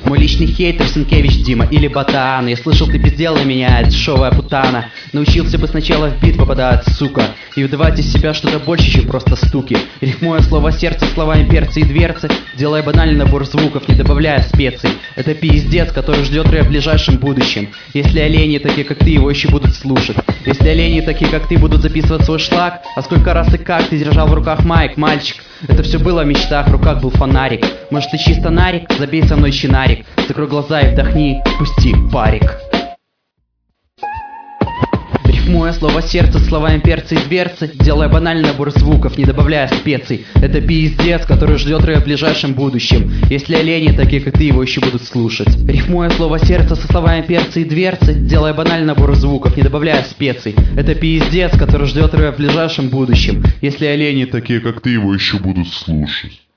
Мой личный хейтер Сенкевич Дима или Ботан. Я слышал, ты пиздел на меня, дешевая путана. Научился бы сначала в бит попадать, сука, и выдавать из себя что-то больше, чем просто стуки. Рифмуя слово сердце словами перцы и дверцы, делая банальный набор звуков, не добавляя специй. Это пиздец, который ждет рэп в ближайшем будущем. Если олени такие, как ты, его еще будут слушать. Если олени такие, как ты, будут записывать свой шлаг. А сколько раз и как ты держал в руках майк, мальчик? Это все было в мечтах, в руках был фонарик. Может, ты чисто нарик? Забей со мной чинарик. Закрой глаза и вдохни, пусти парик. Рифмуя слово сердце словами перцы и дверцы, делая банальный набор звуков, не добавляя специй. Это пиздец, который ждет рэп в ближайшем будущем. Если олени такие, как ты, его еще будут слушать. Рифмуя слово сердце со словами перцы и дверцы, делая банальный набор звуков, не добавляя специй. Это пиздец, который ждет рэп в ближайшем будущем. Если олени такие, как ты, его еще будут слушать.